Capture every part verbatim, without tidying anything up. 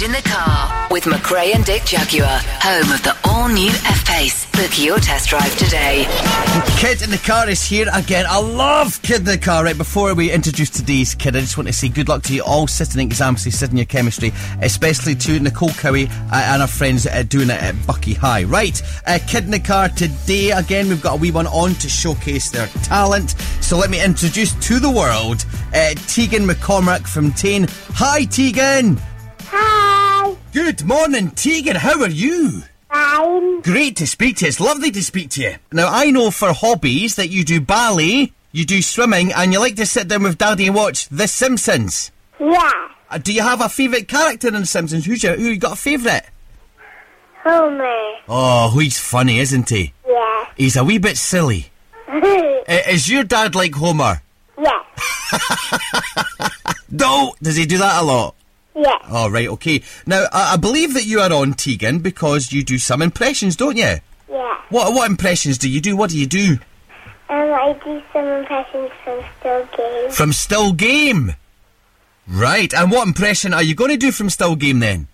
in the Car with McRae and Dick Jaguar, home of the all-new F-Pace. Book your test drive today. Kid in the Car is here again. I love Kid in the Car. Right, before we introduce today's kid, I just want to say good luck to you all sitting exams, sitting your chemistry, especially to Nicole Cowie uh, and our friends uh, doing it at Bucky High. Right, uh, Kid in the Car today, again, we've got a wee one on to showcase their talent. So let me introduce to the world uh, Tegan McCormack from Tain. Hi, Tegan. Hi. Good morning, Tegan. How are you? Fine. Great to speak to you. It's lovely to speak to you. Now, I know for hobbies that you do ballet, you do swimming, and you like to sit down with Daddy and watch The Simpsons. Yeah. Uh, do you have a favourite character in The Simpsons? Who's your, who you got a favourite? Homer. Oh, he's funny, isn't he? Yeah. He's a wee bit silly. uh, is your dad like Homer? Yeah. No! Does he do that a lot? Yeah. Oh, right, okay. Now, I, I believe that you are on, Tegan, because you do some impressions, don't you? Yeah. What what impressions do you do? What do you do? Um, I do some impressions from Still Game. From Still Game? Right, and what impression are you going to do from Still Game then?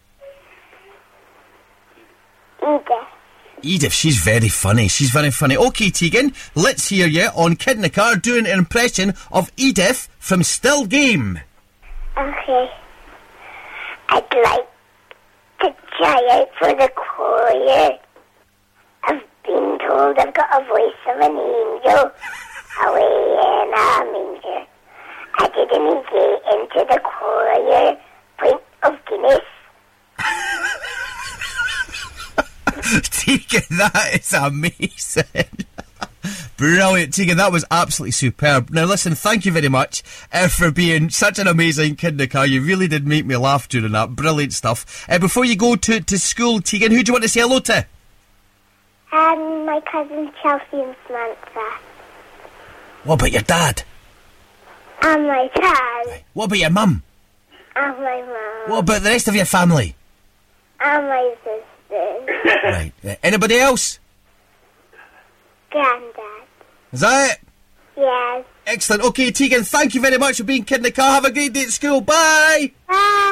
Edith. Edith, she's very funny. She's very funny. Okay, Tegan, let's hear you on Kid in the Car doing an impression of Edith from Still Game. Okay. I'd like to try out for the choir. I've been told I've got a voice of an angel away in a manger. I didn't get into the choir. Pint of Guinness. Tegan, that is amazing. Brilliant, Tegan, that was absolutely superb. Now listen, thank you very much uh, for being such an amazing kid in the car. You really did make me laugh during that. Brilliant stuff. Uh, before you go to, to school, Tegan, who do you want to say hello to? Um, my cousin Chelsea and Samantha. What about your dad? And my dad. What about your mum? And my mum. What about the rest of your family? And my sisters. Right. Uh, anybody else? Granddad. Is that it? Yes. Excellent. Okay, Tegan, thank you very much for being kid in the car. Have a great day at school. Bye. Bye.